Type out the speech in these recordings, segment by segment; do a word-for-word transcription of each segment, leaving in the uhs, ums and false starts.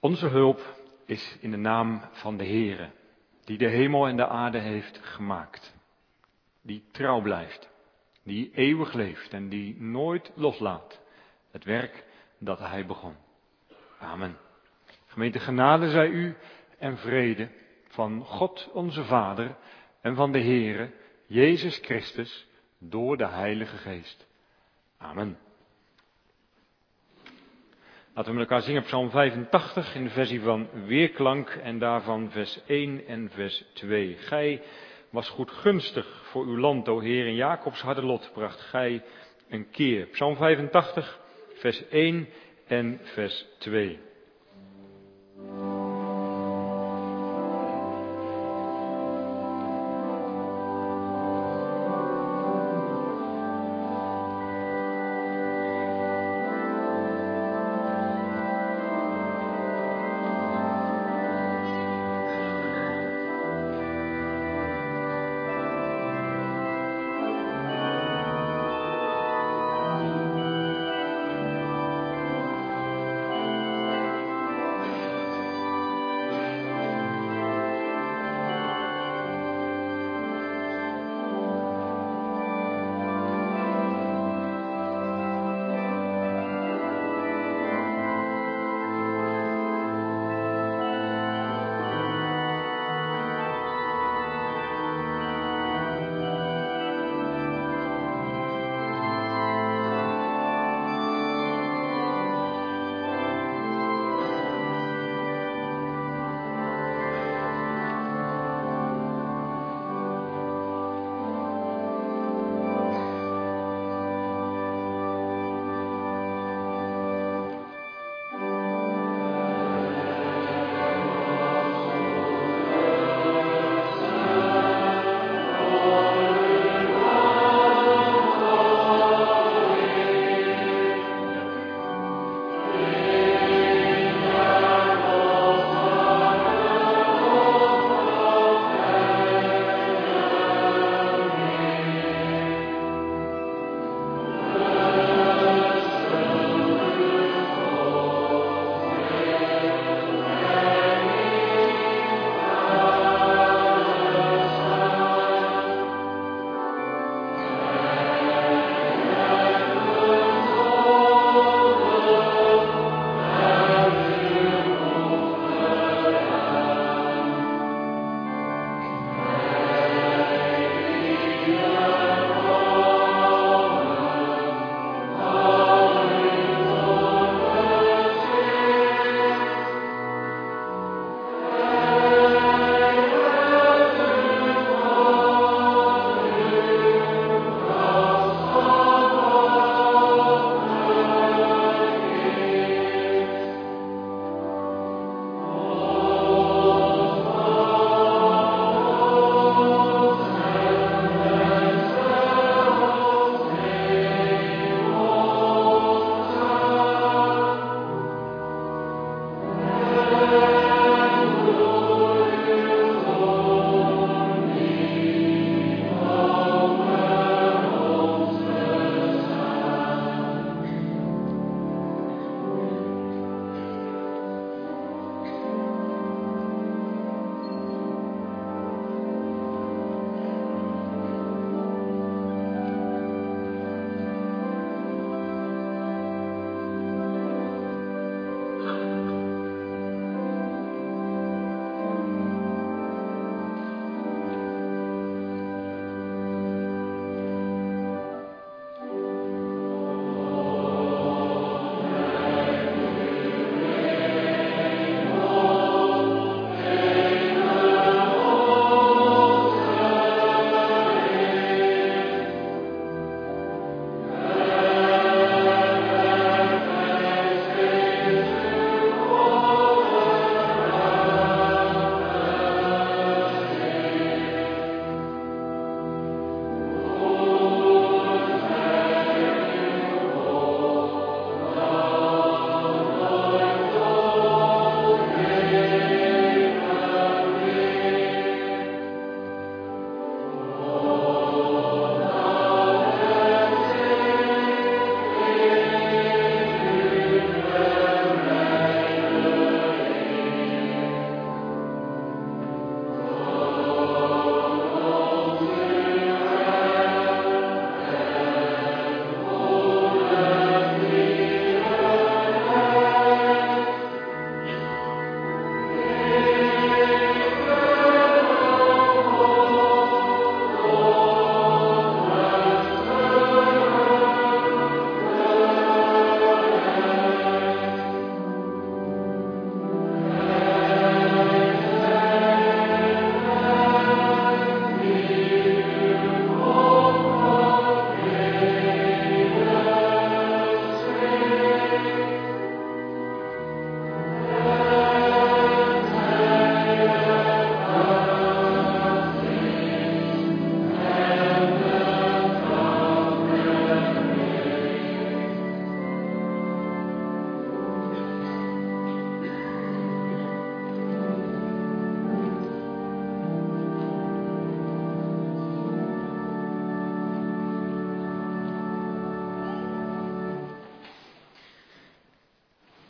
Onze hulp is in de naam van de Heere, die de hemel en de aarde heeft gemaakt. Die trouw blijft, die eeuwig leeft en die nooit loslaat het werk dat hij begon. Amen. Gemeente, genade zij u en vrede van God onze Vader en van de Heere, Jezus Christus, door de Heilige Geest. Amen. Laten we met elkaar zingen Psalm vijfentachtig in de versie van Weerklank en daarvan vers één en vers twee. Gij was goedgunstig voor uw land, o Heer, en Jacobs harde lot bracht gij een keer. Psalm vijfentachtig, vers één en vers twee.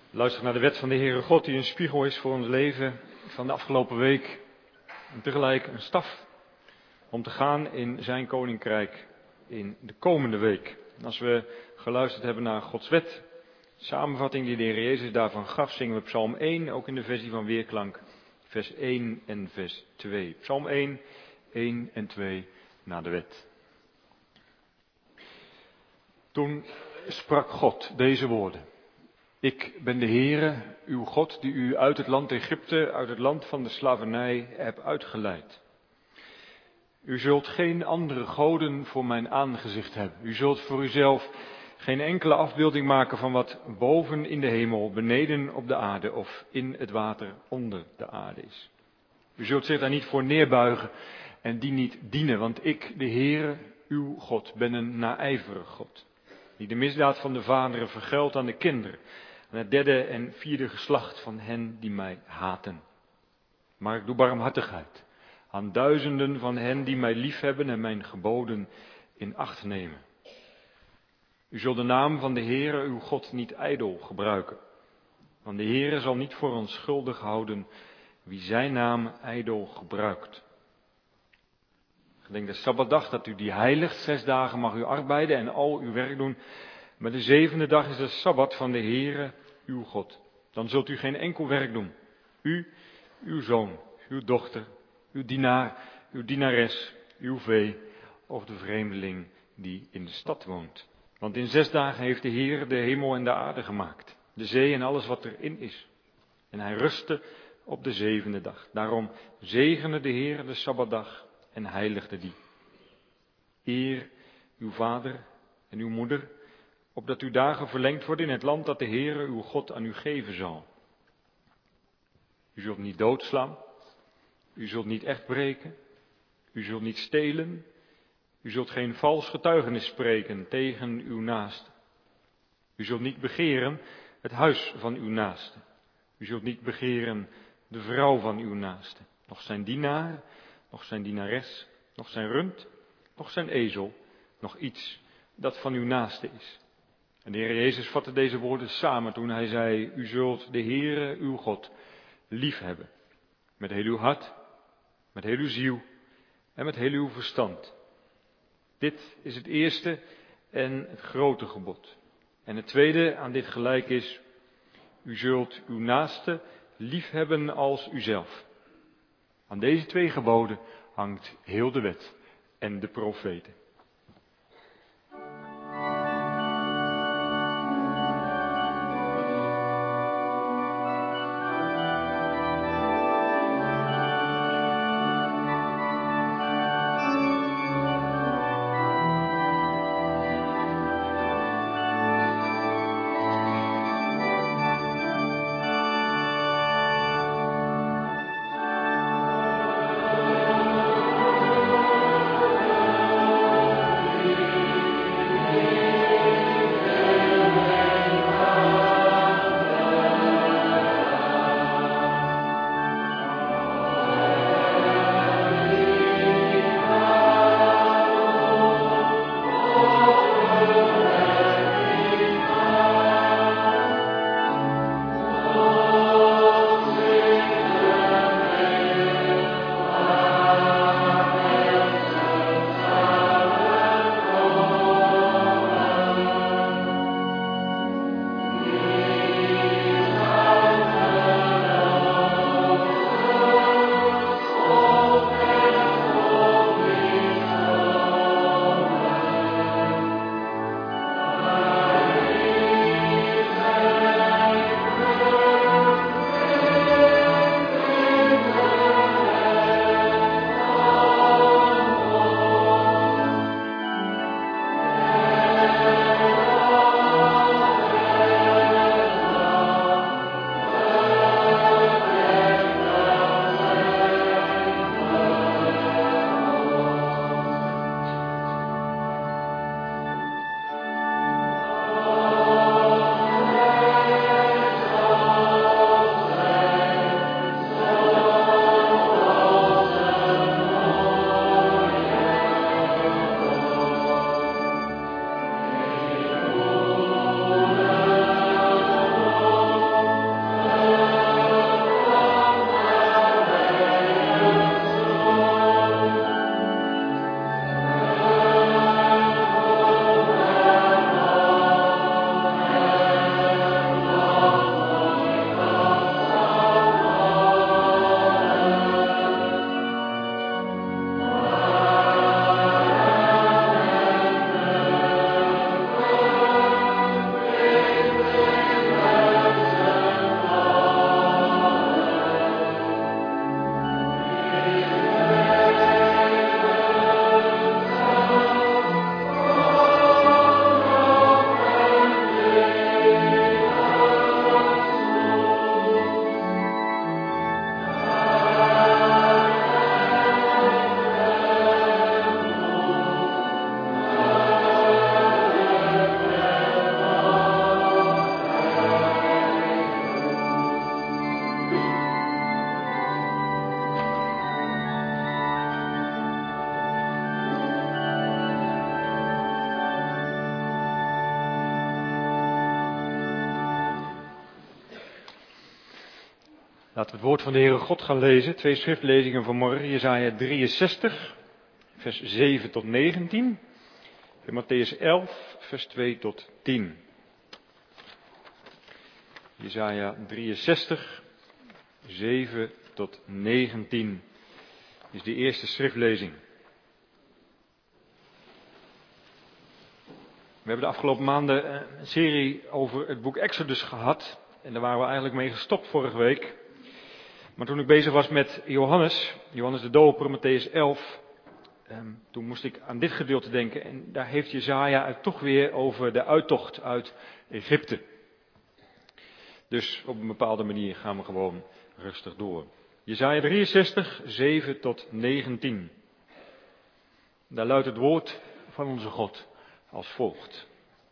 Luister naar de wet van de Heere God die een spiegel is voor ons leven van de afgelopen week. En tegelijk een staf om te gaan in zijn koninkrijk in de komende week. En als we geluisterd hebben naar Gods wet, de samenvatting die de Heer Jezus daarvan gaf, zingen we Psalm één, ook in de versie van Weerklank, vers één en vers twee. Psalm één, één en twee naar de wet. Toen sprak God deze woorden. Ik ben de Heere, uw God, die u uit het land Egypte, uit het land van de slavernij, heb uitgeleid. U zult geen andere goden voor mijn aangezicht hebben. U zult voor uzelf geen enkele afbeelding maken van wat boven in de hemel, beneden op de aarde of in het water onder de aarde is. U zult zich daar niet voor neerbuigen en die niet dienen, want ik, de Heere, uw God, ben een naijverig God, die de misdaad van de vaderen vergeldt aan de kinderen, aan het derde en vierde geslacht van hen die mij haten. Maar ik doe barmhartigheid aan duizenden van hen die mij liefhebben en mijn geboden in acht nemen. U zult de naam van de Heere uw God niet ijdel gebruiken, want de Heere zal niet voor onschuldig houden wie zijn naam ijdel gebruikt. Gedenk de Sabbatdag dat u die heiligt, zes dagen mag u arbeiden en al uw werk doen, maar de zevende dag is de Sabbat van de Heere uw God. Dan zult u geen enkel werk doen, u, uw zoon, uw dochter, uw dienaar, uw dienares, uw vee of de vreemdeling die in de stad woont. Want in zes dagen heeft de Heer de hemel en de aarde gemaakt, de zee en alles wat erin is. En hij rustte op de zevende dag. Daarom zegende de Heer de Sabbatdag en heiligde die. Eer uw vader en uw moeder, opdat uw dagen verlengd worden in het land dat de Heere uw God aan u geven zal. U zult niet doodslaan, u zult niet echt breken, u zult niet stelen, u zult geen vals getuigenis spreken tegen uw naaste. U zult niet begeren het huis van uw naaste. U zult niet begeren de vrouw van uw naaste, nog zijn dienaar, nog zijn dienares, nog zijn rund, nog zijn ezel, nog iets dat van uw naaste is. En de Heer Jezus vatte deze woorden samen toen hij zei, u zult de Heere uw God lief hebben. Met heel uw hart, met heel uw ziel en met heel uw verstand. Dit is het eerste en het grote gebod. En het tweede aan dit gelijk is, u zult uw naaste lief hebben als uzelf. Aan deze twee geboden hangt heel de wet en de profeten. Laten we het woord van de Heere God gaan lezen. Twee schriftlezingen vanmorgen. Jesaja drieënzestig, vers zeven tot negentien. En Mattheüs elf, vers twee tot tien. Jesaja drieënzestig, zeven tot negentien is de eerste schriftlezing. We hebben de afgelopen maanden een serie over het boek Exodus gehad. En daar waren we eigenlijk mee gestopt vorige week. Maar toen ik bezig was met Johannes, Johannes de Doper, Mattheüs elf, eh, toen moest ik aan dit gedeelte denken. En daar heeft Jesaja het toch weer over de uittocht uit Egypte. Dus op een bepaalde manier gaan we gewoon rustig door. Jesaja drieënzestig, zeven tot negentien. Daar luidt het woord van onze God als volgt.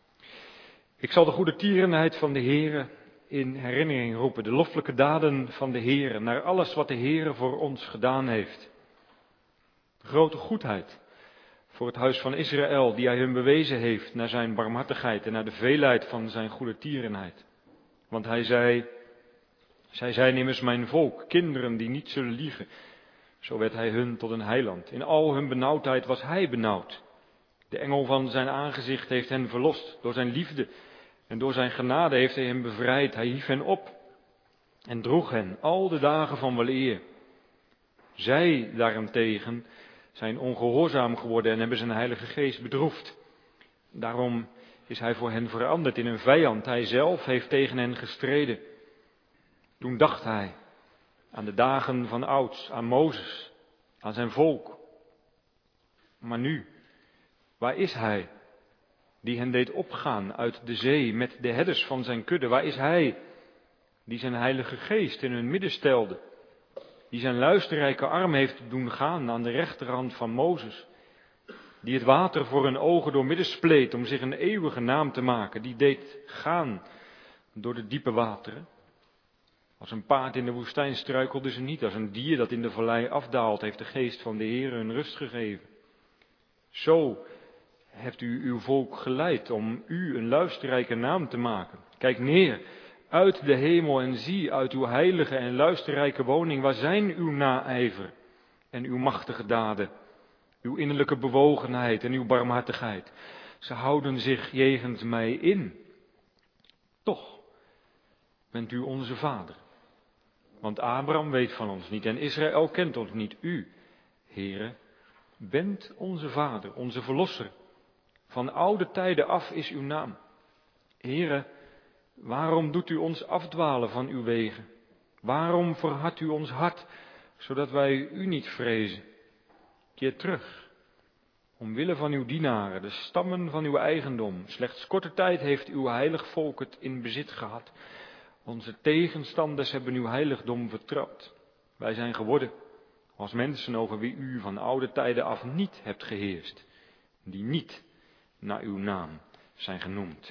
Ik zal de goede tierenheid van de Heere in herinnering roepen, de loffelijke daden van de Heere, naar alles wat de Heere voor ons gedaan heeft. De grote goedheid voor het huis van Israël, die hij hun bewezen heeft, naar zijn barmhartigheid en naar de veelheid van zijn goede tierenheid. Want hij zei, zij zijn immers mijn volk, kinderen die niet zullen liegen. Zo werd hij hun tot een heiland. In al hun benauwdheid was hij benauwd. De engel van zijn aangezicht heeft hen verlost. Door zijn liefde en door zijn genade heeft hij hen bevrijd. Hij hief hen op en droeg hen al de dagen van weleer. Zij daarentegen zijn ongehoorzaam geworden en hebben zijn heilige geest bedroefd. Daarom is hij voor hen veranderd in een vijand. Hij zelf heeft tegen hen gestreden. Toen dacht hij aan de dagen van ouds, aan Mozes, aan zijn volk. Maar nu, waar is hij die hen deed opgaan uit de zee met de herders van zijn kudde? Waar is hij die zijn heilige geest in hun midden stelde? Die zijn luisterrijke arm heeft doen gaan aan de rechterhand van Mozes? Die het water voor hun ogen doormidden spleet om zich een eeuwige naam te maken? Die deed gaan door de diepe wateren? Als een paard in de woestijn struikelde ze niet. Als een dier dat in de vallei afdaalt, heeft de geest van de Heer hun rust gegeven. Zo hebt u uw volk geleid om u een luisterrijke naam te maken. Kijk neer uit de hemel en zie uit uw heilige en luisterrijke woning. Waar zijn uw naijver en uw machtige daden? Uw innerlijke bewogenheid en uw barmhartigheid. Ze houden zich jegens mij in. Toch bent u onze vader. Want Abraham weet van ons niet en Israël kent ons niet. U, Heere, bent onze vader, onze verlosser. Van oude tijden af is uw naam. Heere, waarom doet u ons afdwalen van uw wegen? Waarom verhardt u ons hart, zodat wij u niet vrezen? Keer terug, omwille van uw dienaren, de stammen van uw eigendom. Slechts korte tijd heeft uw heilig volk het in bezit gehad. Onze tegenstanders hebben uw heiligdom vertrapt. Wij zijn geworden als mensen over wie u van oude tijden af niet hebt geheerst, die niet naar uw naam zijn genoemd.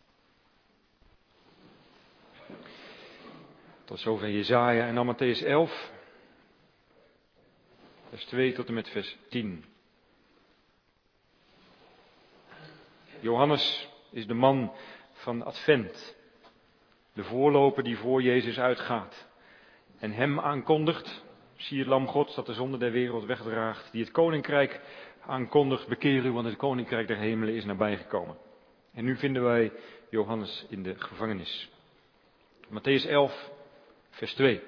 Tot zover Jesaja en dan Mattheüs elf, vers twee tot en met vers tien. Johannes is de man van Advent, de voorloper die voor Jezus uitgaat en hem aankondigt. Zie het lam Gods dat de zonde der wereld wegdraagt, die het koninkrijk aankondigt. Bekeer u, want het koninkrijk der hemelen is nabijgekomen. En nu vinden wij Johannes in de gevangenis. Mattheüs elf, vers twee.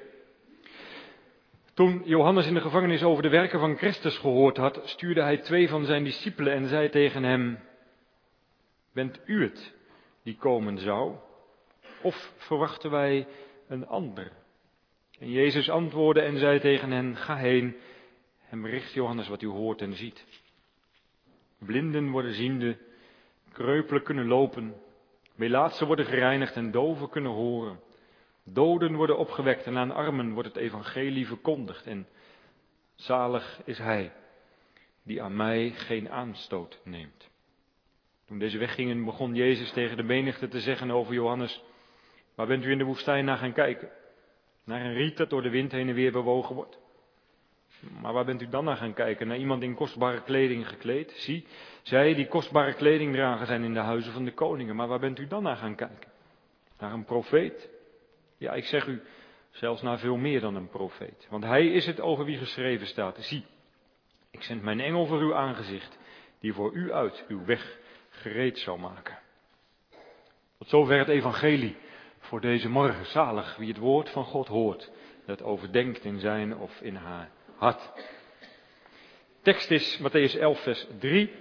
Toen Johannes in de gevangenis over de werken van Christus gehoord had, stuurde hij twee van zijn discipelen en zei tegen hem: Bent u het die komen zou? Of verwachten wij een ander? En Jezus antwoordde en zei tegen hen: Ga heen en bericht Johannes wat u hoort en ziet. Blinden worden ziende, kreupelen kunnen lopen, melaatsen worden gereinigd en doven kunnen horen. Doden worden opgewekt en aan armen wordt het evangelie verkondigd. En zalig is hij die aan mij geen aanstoot neemt. Toen deze weggingen begon Jezus tegen de menigte te zeggen over Johannes: Waar bent u in de woestijn naar gaan kijken? Naar een riet dat door de wind heen en weer bewogen wordt. Maar waar bent u dan naar gaan kijken? Naar iemand in kostbare kleding gekleed? Zie, zij die kostbare kleding dragen zijn in de huizen van de koningen. Maar waar bent u dan naar gaan kijken? Naar een profeet? Ja, ik zeg u, Zelfs naar veel meer dan een profeet. Want hij is het over wie geschreven staat. Zie, ik zend mijn engel voor uw aangezicht, die voor u uit uw weg gereed zal maken. Tot zover het evangelie voor deze morgen. Zalig wie het woord van God hoort, dat overdenkt in zijn of in haar hart. Tekst is Mattheüs elf vers drie.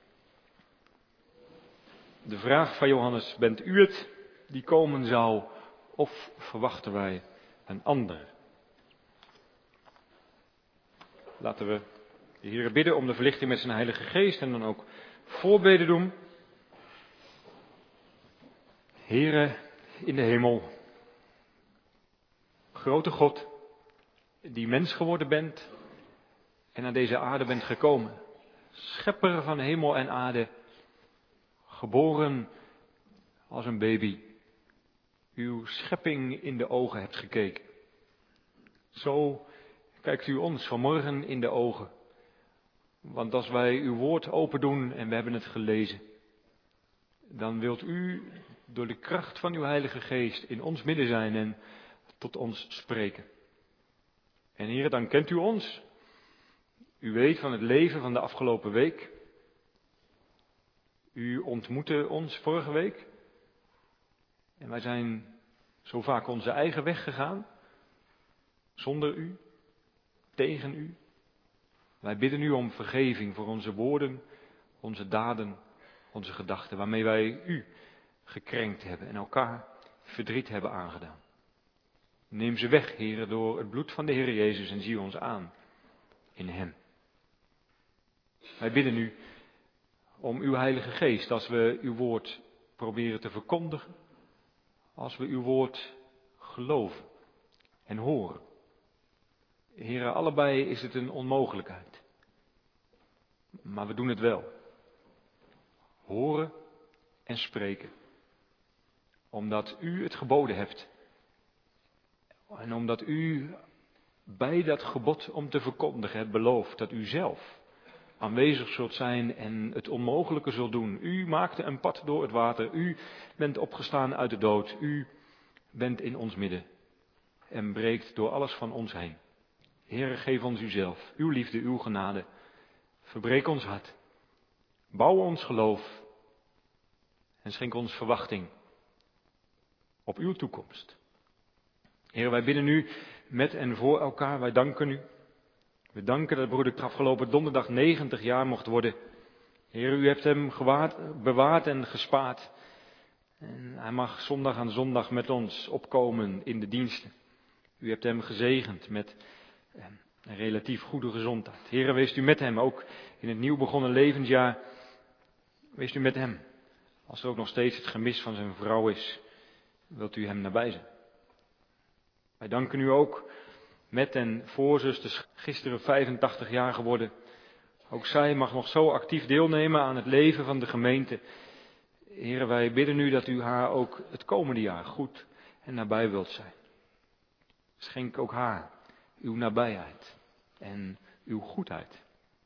De vraag van Johannes, bent u het die komen zou, of verwachten wij een ander? Laten we de Heere bidden om de verlichting met zijn Heilige Geest en dan ook voorbeden doen. Heere in de hemel, grote God, die mens geworden bent en naar deze aarde bent gekomen. Schepper van hemel en aarde, geboren als een baby. Uw schepping in de ogen hebt gekeken. Zo kijkt u ons vanmorgen in de ogen. Want als wij uw woord open doen en we hebben het gelezen, dan wilt u door de kracht van uw Heilige Geest in ons midden zijn en tot ons spreken. En Heer, dan kent u ons. U weet van het leven van de afgelopen week. U ontmoette ons vorige week. En wij zijn zo vaak onze eigen weg gegaan. Zonder u. Tegen u. Wij bidden u om vergeving voor onze woorden, onze daden, onze gedachten. Waarmee wij u gekrenkt hebben en elkaar verdriet hebben aangedaan. Neem ze weg, Heer, door het bloed van de Heer Jezus en zie ons aan in hem. Wij bidden u om uw Heilige Geest als we uw woord proberen te verkondigen. Als we uw woord geloven en horen. Heer, allebei is het een onmogelijkheid. Maar we doen het wel. Horen en spreken. Omdat u het geboden hebt. En omdat u bij dat gebod om te verkondigen hebt beloofd dat u zelf aanwezig zult zijn en het onmogelijke zult doen. U maakte een pad door het water. U bent opgestaan uit de dood. U bent in ons midden en breekt door alles van ons heen. Heere, geef ons uzelf, uw liefde, uw genade. Verbreek ons hart. Bouw ons geloof. En schenk ons verwachting op uw toekomst. Heer, wij bidden u met en voor elkaar. Wij danken u. We danken dat broeder afgelopen donderdag negentig jaar mocht worden. Heer, u hebt hem gewaard, bewaard en gespaard. En hij mag zondag aan zondag met ons opkomen in de diensten. U hebt hem gezegend met een relatief goede gezondheid. Heer, wees u met hem, ook in het nieuw begonnen levensjaar. Wees u met hem. Als er ook nog steeds het gemis van zijn vrouw is, wilt u hem nabij zijn. Wij danken u ook met en voor zusters, gisteren vijfentachtig jaar geworden. Ook zij mag nog zo actief deelnemen aan het leven van de gemeente. Heer, wij bidden u dat u haar ook het komende jaar goed en nabij wilt zijn. Schenk ook haar uw nabijheid en uw goedheid.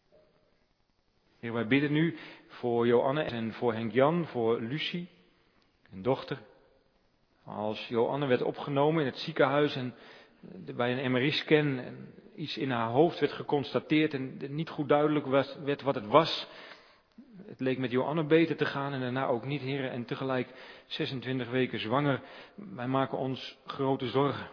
Heer, wij bidden u voor Joanne en voor Henk-Jan, voor Lucie, een dochter. Als Joanne werd opgenomen in het ziekenhuis en bij een M R I-scan iets in haar hoofd werd geconstateerd en niet goed duidelijk was, werd wat het was. Het leek met Joanne beter te gaan en daarna ook niet, Heer, en tegelijk zesentwintig weken zwanger. Wij maken ons grote zorgen.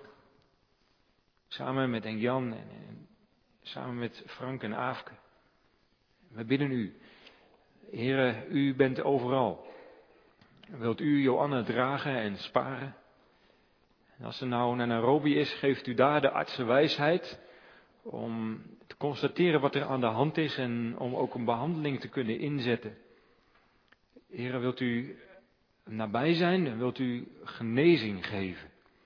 Samen met Henk-Jan en, en samen met Frank en Aafke. We bidden u, Heer, u bent overal. Wilt u Joanne dragen en sparen? En als ze nou naar Nairobi is, geeft u daar de artsenwijsheid om te constateren wat er aan de hand is en om ook een behandeling te kunnen inzetten. Heer, wilt u nabij zijn en wilt u genezing geven?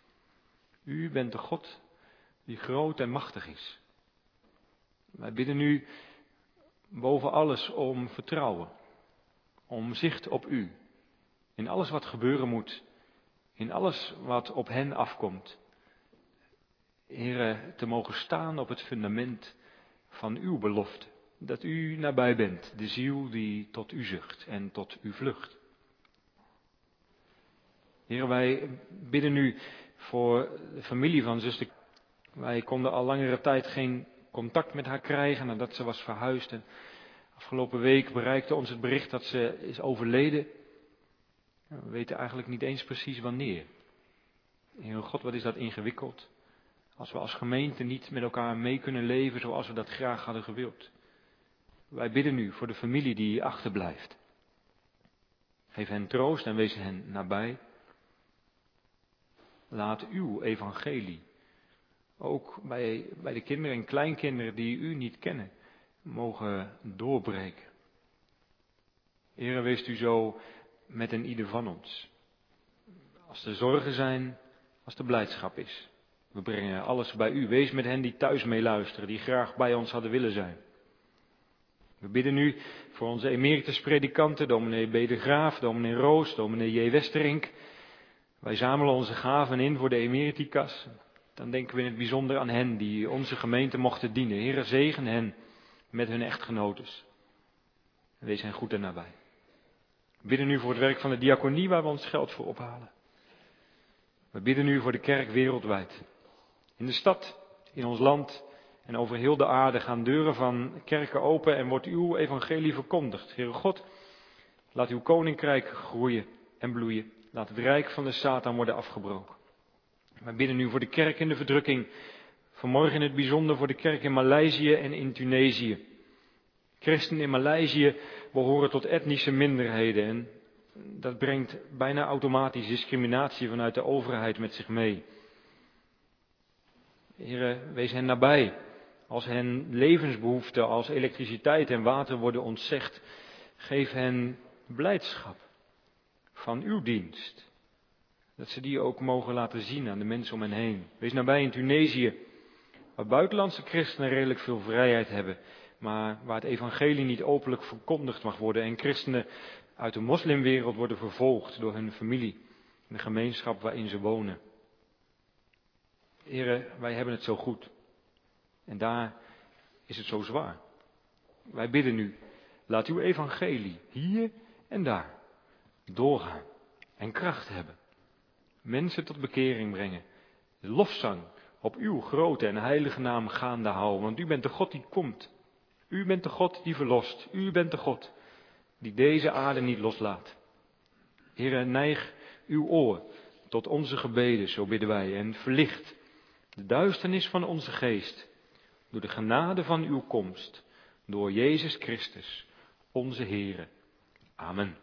U bent de God die groot en machtig is. Wij bidden u boven alles om vertrouwen, om zicht op u. In alles wat gebeuren moet, in alles wat op hen afkomt. Heere, te mogen staan op het fundament van uw belofte. Dat u nabij bent, de ziel die tot u zucht en tot u vlucht. Heere, wij bidden u voor de familie van zuster. Wij konden al langere tijd geen contact met haar krijgen nadat ze was verhuisd. En afgelopen week bereikte ons het bericht dat ze is overleden. We weten eigenlijk niet eens precies wanneer. Heer God, wat is dat ingewikkeld. Als we als gemeente niet met elkaar mee kunnen leven zoals we dat graag hadden gewild. Wij bidden nu voor de familie die achterblijft. Geef hen troost en wees hen nabij. Laat uw evangelie, ook bij, bij de kinderen en kleinkinderen die u niet kennen, mogen doorbreken. Heere, wees u zo met een ieder van ons. Als er zorgen zijn, als er blijdschap is. We brengen alles bij u. Wees met hen die thuis meeluisteren, die graag bij ons hadden willen zijn. We bidden nu voor onze emeritus predikanten, dominee B. de Graaf, dominee Roos, dominee J. Westerink. Wij zamelen onze gaven in voor de emeritikas. Dan denken we in het bijzonder aan hen die onze gemeente mochten dienen. Heere, zegen hen met hun echtgenotes. Wees hen goed en nabij. We bidden nu voor het werk van de diaconie waar we ons geld voor ophalen. We bidden nu voor de kerk wereldwijd. In de stad, in ons land en over heel de aarde gaan deuren van kerken open en wordt uw evangelie verkondigd. Heere God, laat uw koninkrijk groeien en bloeien. Laat het rijk van de Satan worden afgebroken. We bidden nu voor de kerk in de verdrukking. Vanmorgen in het bijzonder voor de kerk in Maleisië en in Tunesië. Christenen in Maleisië behoren tot etnische minderheden en dat brengt bijna automatisch discriminatie vanuit de overheid met zich mee. Heere, wees hen nabij. Als hen levensbehoeften als elektriciteit en water worden ontzegd, geef hen blijdschap van uw dienst. Dat ze die ook mogen laten zien aan de mensen om hen heen. Wees nabij in Tunesië, waar buitenlandse christenen redelijk veel vrijheid hebben, maar waar het evangelie niet openlijk verkondigd mag worden en christenen uit de moslimwereld worden vervolgd door hun familie en de gemeenschap waarin ze wonen. Heren, wij hebben het zo goed en daar is het zo zwaar. Wij bidden nu, laat uw evangelie hier en daar doorgaan en kracht hebben. Mensen tot bekering brengen. De lofzang op uw grote en heilige naam gaande houden. Want u bent de God die komt. U bent de God die verlost. U bent de God die deze aarde niet loslaat. Heere, neig uw oor tot onze gebeden, zo bidden wij. En verlicht de duisternis van onze geest. Door de genade van uw komst. Door Jezus Christus, onze Heere. Amen.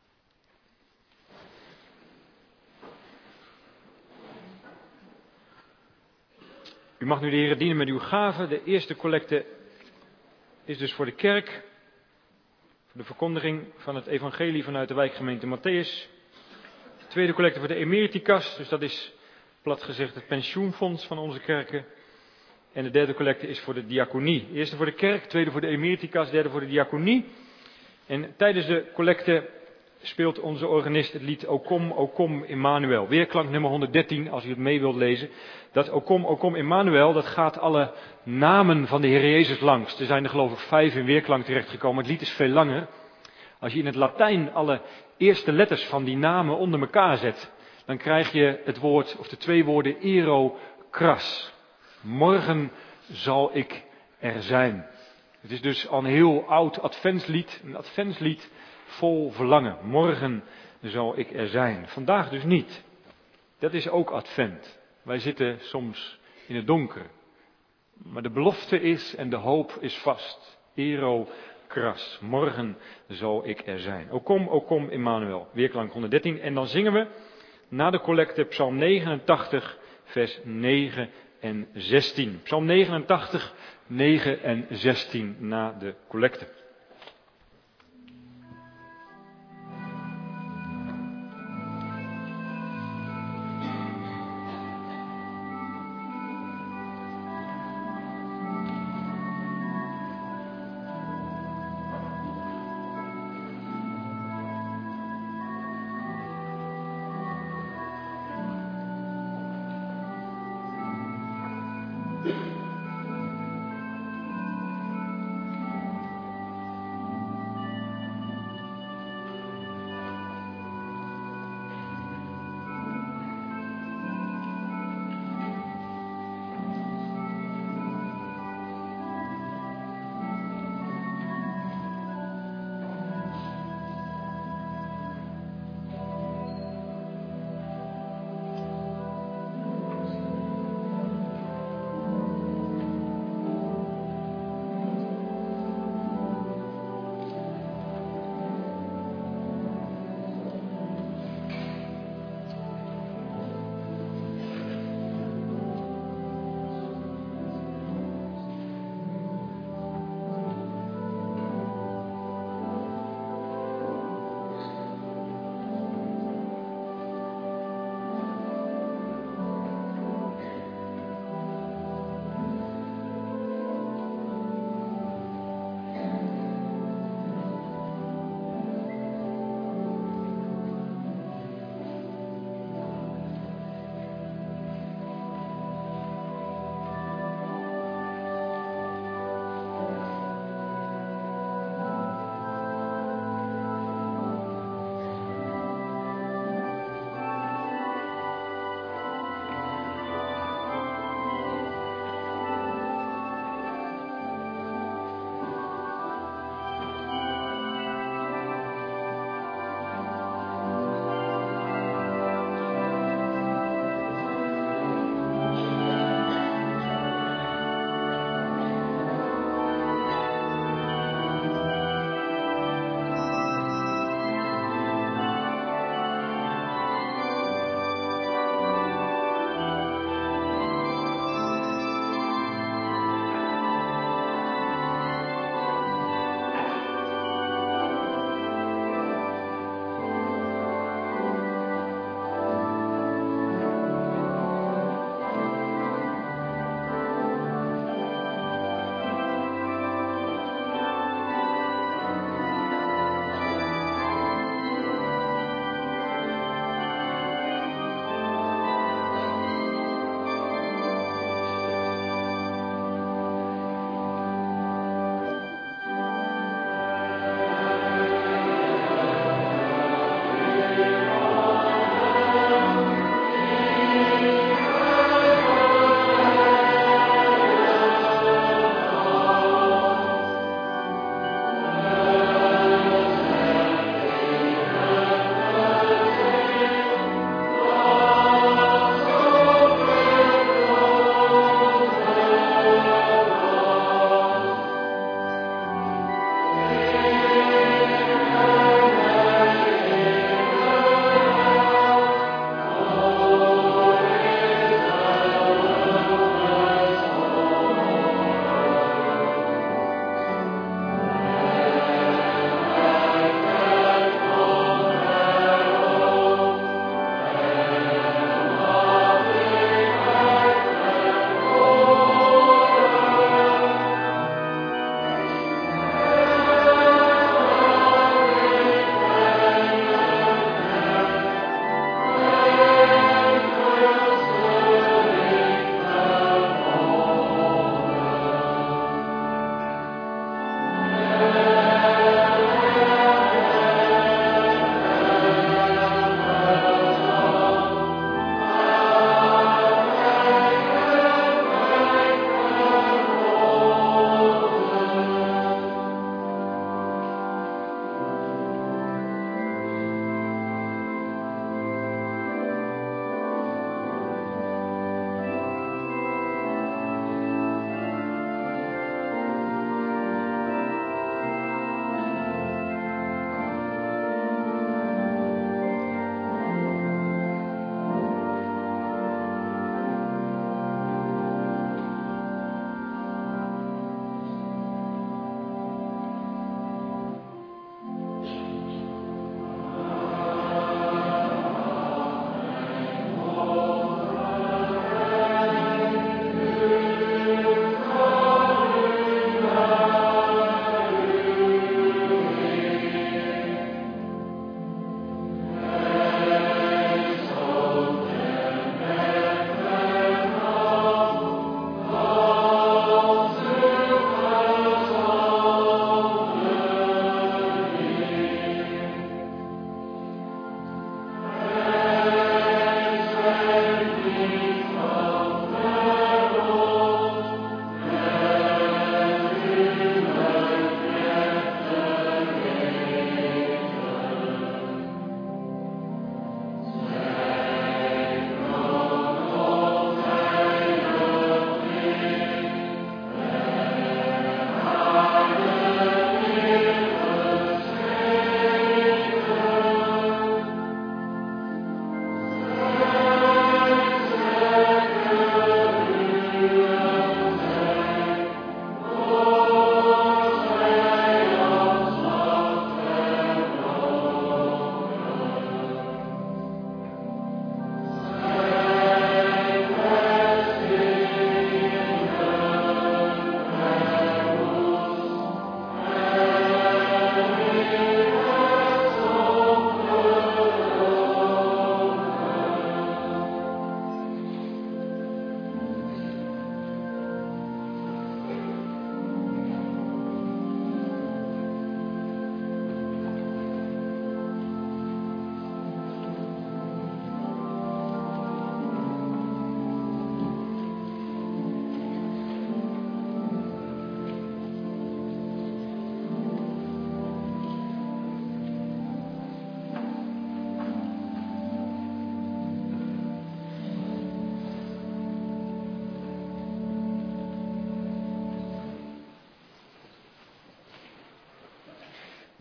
U mag nu de Heere dienen met uw gaven. De eerste collecte is dus voor de kerk. Voor de verkondiging van het evangelie vanuit de wijkgemeente Matthäus. De tweede collecte voor de emeritikas. Dus dat is plat gezegd het pensioenfonds van onze kerken. En de derde collecte is voor de diaconie. De eerste voor de kerk, tweede voor de emeritikas, derde voor de diaconie. En tijdens de collecte speelt onze organist het lied O kom, O kom Emmanuel. Weerklank nummer honderddertien, als u het mee wilt lezen. Dat O kom, O kom Emmanuel, dat gaat alle namen van de Heer Jezus langs. Er zijn er geloof ik vijf in weerklank terechtgekomen. Het lied is veel langer. Als je in het Latijn alle eerste letters van die namen onder elkaar zet, dan krijg je het woord, of de twee woorden, ero kras. Morgen zal ik er zijn. Het is dus al een heel oud adventslied, een adventslied vol verlangen. Morgen zal ik er zijn. Vandaag dus niet. Dat is ook advent. Wij zitten soms in het donker. Maar de belofte is en de hoop is vast. Ero kras. Morgen zal ik er zijn. O kom, o kom Emmanuel. Weerklank honderddertien. En dan zingen we na de collecte Psalm negenentachtig, vers negen en zestien. Psalm negenentachtig, negen en zestien na de collecte.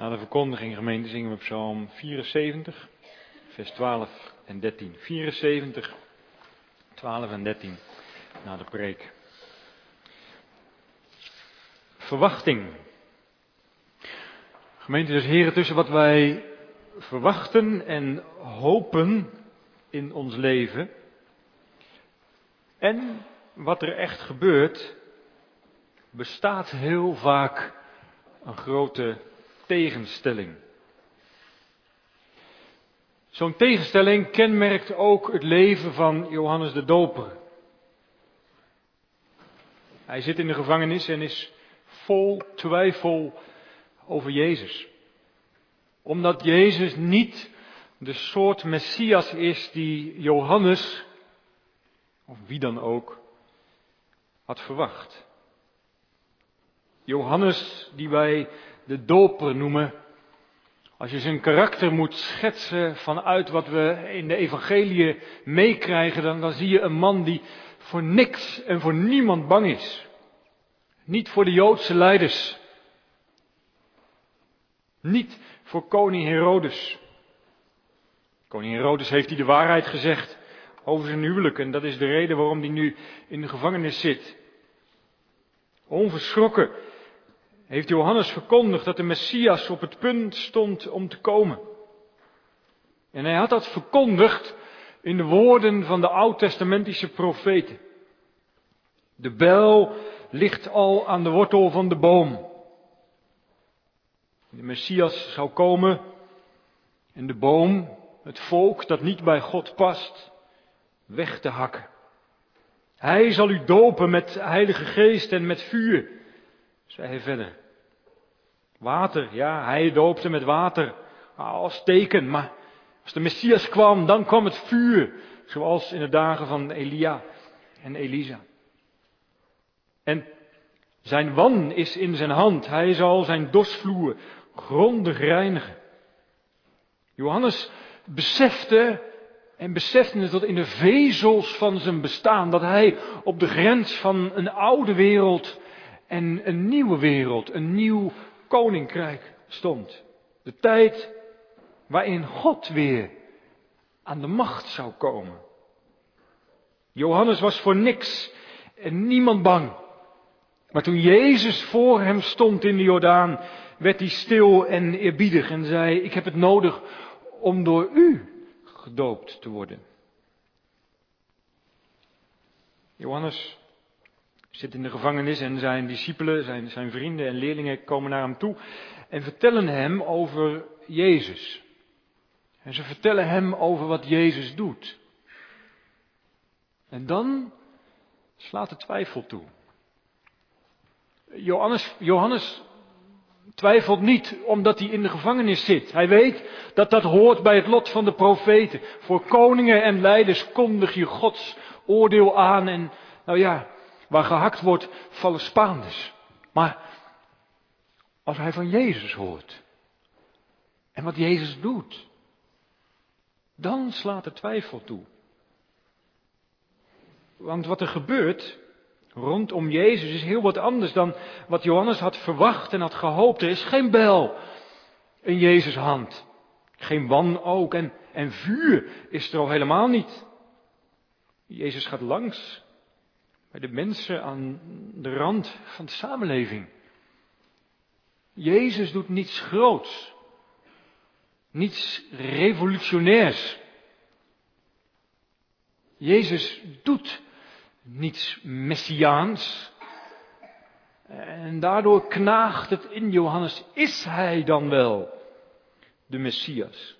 Na de verkondiging, gemeente, zingen we Psalm vierenzeventig, vers twaalf en dertien. vierenzeventig, twaalf en dertien, na de preek. Verwachting. Gemeente des Heren, tussen wat wij verwachten en hopen in ons leven en wat er echt gebeurt, bestaat heel vaak een grote tegenstelling. Zo'n tegenstelling kenmerkt ook het leven van Johannes de Doper. Hij zit in de gevangenis en is vol twijfel over Jezus. Omdat Jezus niet de soort Messias is die Johannes, of wie dan ook, had verwacht. Johannes, die wij de doper noemen, als je zijn karakter moet schetsen vanuit wat we in de evangeliën meekrijgen, dan, dan zie je een man die voor niks en voor niemand bang is. Niet voor de Joodse leiders. Niet voor koning Herodes. Koning Herodes heeft hij de waarheid gezegd over zijn huwelijk en dat is de reden waarom hij nu in de gevangenis zit. Onverschrokken heeft Johannes verkondigd dat de Messias op het punt stond om te komen. En hij had dat verkondigd in de woorden van de oud-testamentische profeten. De bijl ligt al aan de wortel van de boom. De Messias zou komen en de boom, het volk dat niet bij God past, weg te hakken. Hij zal u dopen met Heilige Geest en met vuur, zei hij verder. Water, ja, hij doopte met water als teken, maar als de Messias kwam, dan kwam het vuur, zoals in de dagen van Elia en Elisa. En zijn wan is in zijn hand, hij zal zijn dorsvloer grondig reinigen. Johannes besefte en besefte het tot in de vezels van zijn bestaan, dat hij op de grens van een oude wereld en een nieuwe wereld, een nieuw koninkrijk stond. De tijd waarin God weer aan de macht zou komen. Johannes was voor niks en niemand bang. Maar toen Jezus voor hem stond in de Jordaan, werd hij stil en eerbiedig en zei: ik heb het nodig om door u gedoopt te worden. Johannes zit in de gevangenis en zijn discipelen, zijn, zijn vrienden en leerlingen komen naar hem toe en vertellen hem over Jezus. En ze vertellen hem over wat Jezus doet. En dan slaat de twijfel toe. Johannes, Johannes twijfelt niet omdat hij in de gevangenis zit. Hij weet dat dat hoort bij het lot van de profeten. Voor koningen en leiders kondig je Gods oordeel aan en nou ja, waar gehakt wordt, vallen spaanders. Maar als hij van Jezus hoort en wat Jezus doet, dan slaat de twijfel toe. Want wat er gebeurt rondom Jezus is heel wat anders dan wat Johannes had verwacht en had gehoopt. Er is geen bijl in Jezus' hand. Geen wanhoop en, en vuur is er al helemaal niet. Jezus gaat langs bij de mensen aan de rand van de samenleving. Jezus doet niets groots. Niets revolutionairs. Jezus doet niets messiaans. En daardoor knaagt het in Johannes. Is hij dan wel de Messias?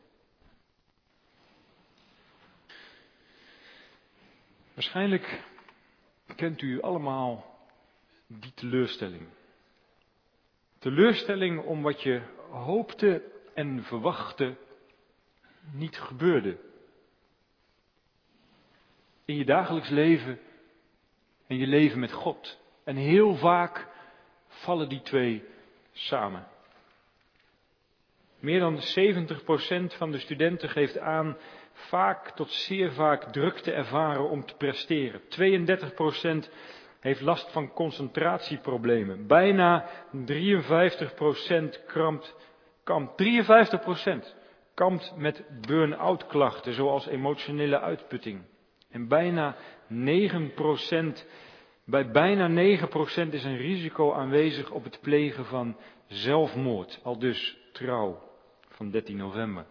Waarschijnlijk kent u allemaal die teleurstelling. Teleurstelling om wat je hoopte en verwachtte niet gebeurde. In je dagelijks leven en je leven met God. En heel vaak vallen die twee samen. Meer dan zeventig procent van de studenten geeft aan vaak tot zeer vaak druk te ervaren om te presteren. tweeëndertig procent heeft last van concentratieproblemen. Bijna drieënvijftig procent krampt kampt, drieënvijftig procent kampt met burn-out klachten, zoals emotionele uitputting. En bijna negen procent, bij bijna negen procent is een risico aanwezig op het plegen van zelfmoord. Aldus Trouw van dertien november.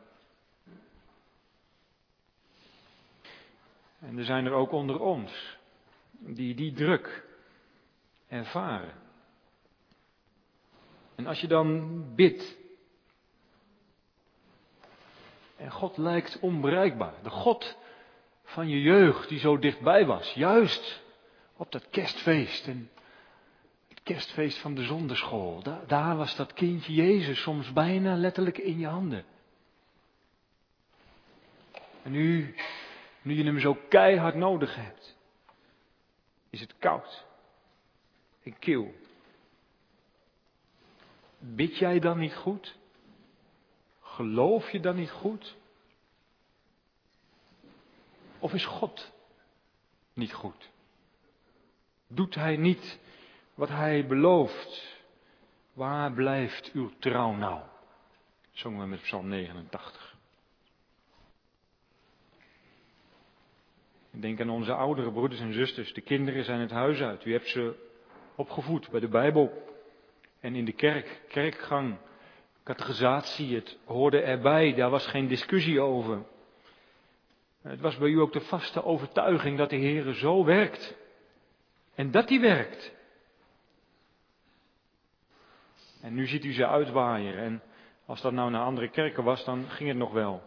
En er zijn er ook onder ons die die druk ervaren. En als je dan bidt, en God lijkt onbereikbaar, de God van je jeugd die zo dichtbij was, juist op dat kerstfeest en het kerstfeest van de zonderschool, daar, daar was dat kindje Jezus soms bijna letterlijk in je handen. En nu, nu je hem zo keihard nodig hebt, is het koud en kil. Bid jij dan niet goed? Geloof je dan niet goed? Of is God niet goed? Doet hij niet wat hij belooft? Waar blijft uw trouw nou? Zongen we met Psalm negenentachtig. Ik denk aan onze oudere broeders en zusters. De kinderen zijn het huis uit. U hebt ze opgevoed bij de Bijbel. En in de kerk, kerkgang, catechisatie, het hoorde erbij. Daar was geen discussie over. Het was bij u ook de vaste overtuiging dat de Heer zo werkt. En dat hij werkt. En nu ziet u ze uitwaaien. En als dat nou naar andere kerken was, dan ging het nog wel.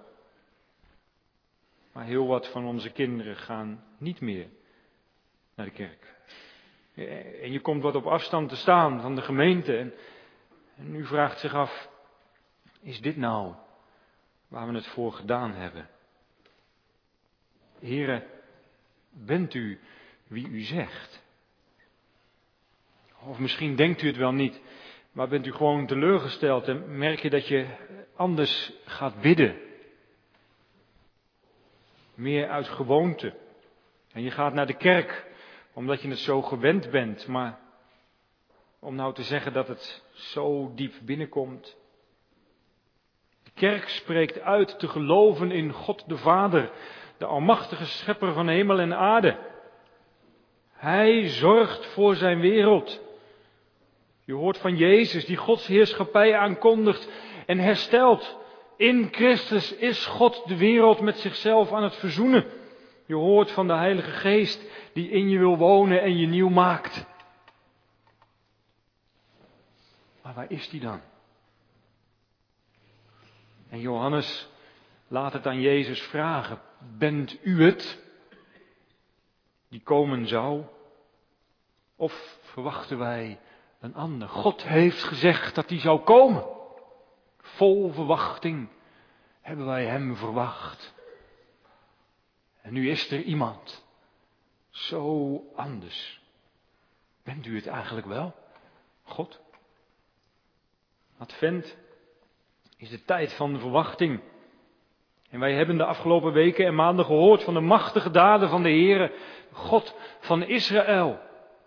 Maar heel wat van onze kinderen gaan niet meer naar de kerk. En je komt wat op afstand te staan van de gemeente. En, en u vraagt zich af, is dit nou waar we het voor gedaan hebben? Here, bent u wie u zegt? Of misschien denkt u het wel niet, maar bent u gewoon teleurgesteld en merk je dat je anders gaat bidden? Meer uit gewoonte. En je gaat naar de kerk omdat je het zo gewend bent, maar om nou te zeggen dat het zo diep binnenkomt. De kerk spreekt uit te geloven in God de Vader, de almachtige schepper van hemel en aarde. Hij zorgt voor zijn wereld. Je hoort van Jezus die Gods heerschappij aankondigt en herstelt. In Christus is God de wereld met zichzelf aan het verzoenen. Je hoort van de Heilige Geest die in je wil wonen en je nieuw maakt. Maar waar is die dan? En Johannes laat het aan Jezus vragen. Bent u het die komen zou? Of verwachten wij een ander? God heeft gezegd dat hij zou komen. Vol verwachting hebben wij hem verwacht. En nu is er iemand zo anders. Bent u het eigenlijk wel? God? Advent is de tijd van verwachting. En wij hebben de afgelopen weken en maanden gehoord van de machtige daden van de Heere, God van Israël.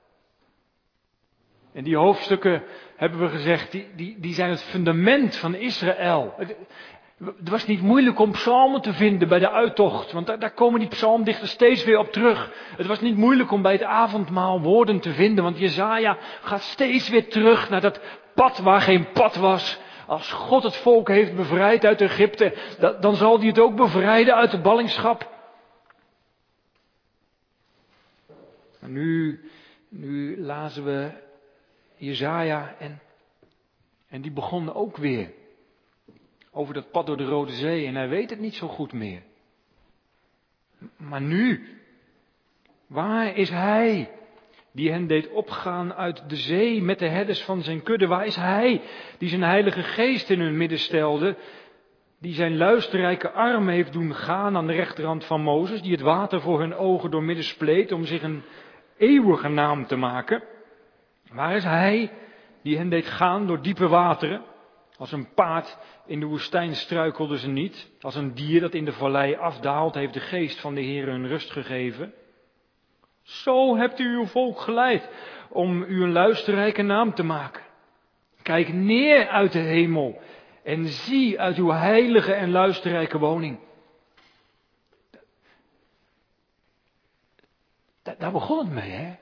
En die hoofdstukken, hebben we gezegd, die, die, die zijn het fundament van Israël. Het, het was niet moeilijk om psalmen te vinden bij de uittocht, want daar, daar komen die psalmdichters steeds weer op terug. Het was niet moeilijk om bij het avondmaal woorden te vinden, want Jesaja gaat steeds weer terug naar dat pad waar geen pad was. Als God het volk heeft bevrijd uit Egypte, dan zal hij het ook bevrijden uit de ballingschap. En nu, nu lazen we Jesaja en, en die begon ook weer over dat pad door de Rode Zee en hij weet het niet zo goed meer. Maar nu, waar is hij die hen deed opgaan uit de zee met de herders van zijn kudde? Waar is hij die zijn heilige geest in hun midden stelde, die zijn luisterrijke arm heeft doen gaan aan de rechterhand van Mozes, die het water voor hun ogen doormidden spleet om zich een eeuwige naam te maken? Waar is hij die hen deed gaan door diepe wateren? Als een paard in de woestijn struikelde ze niet. Als een dier dat in de vallei afdaalt, heeft de geest van de Heer hun rust gegeven. Zo hebt u uw volk geleid om u een luisterrijke naam te maken. Kijk neer uit de hemel en zie uit uw heilige en luisterrijke woning. Daar, daar begon het mee, hè?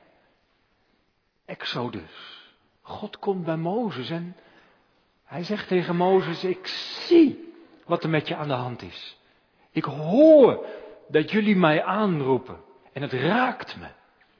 Exodus. God komt bij Mozes en hij zegt tegen Mozes, ik zie wat er met je aan de hand is. Ik hoor dat jullie mij aanroepen en het raakt me.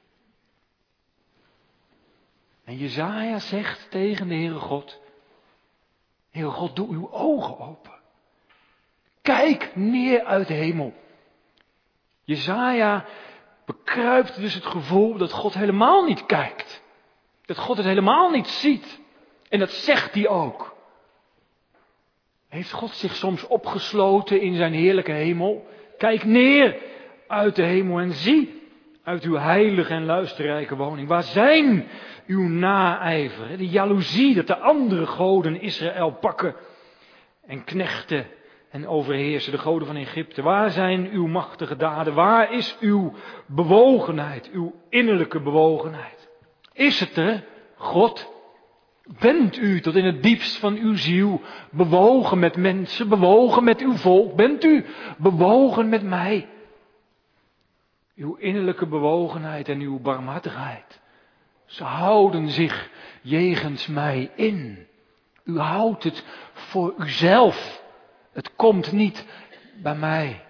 En Jesaja zegt tegen de Heere God, Heere God, doe uw ogen open. Kijk neer uit de hemel. Jesaja bekruipt dus het gevoel dat God helemaal niet kijkt. Dat God het helemaal niet ziet. En dat zegt hij ook. Heeft God zich soms opgesloten in zijn heerlijke hemel? Kijk neer uit de hemel en zie uit uw heilige en luisterrijke woning. Waar zijn uw naijver? De jaloezie dat de andere goden Israël pakken en knechten en overheersen, de goden van Egypte. Waar zijn uw machtige daden? Waar is uw bewogenheid, uw innerlijke bewogenheid? Is het er, God? Bent u tot in het diepst van uw ziel bewogen met mensen, bewogen met uw volk? Bent u bewogen met mij? Uw innerlijke bewogenheid en uw barmhartigheid, ze houden zich jegens mij in. U houdt het voor uzelf. Het komt niet bij mij.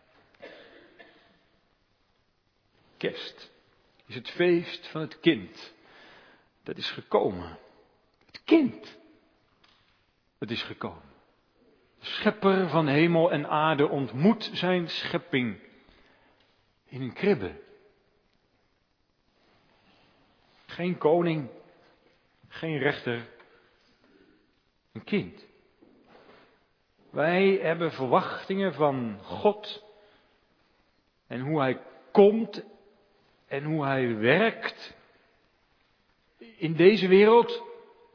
Kerst is het feest van het kind. Dat is gekomen. Het kind. Het is gekomen. De schepper van hemel en aarde ontmoet zijn schepping in een kribbe. Geen koning, geen rechter, een kind. Wij hebben verwachtingen van God en hoe Hij komt en hoe Hij werkt in deze wereld.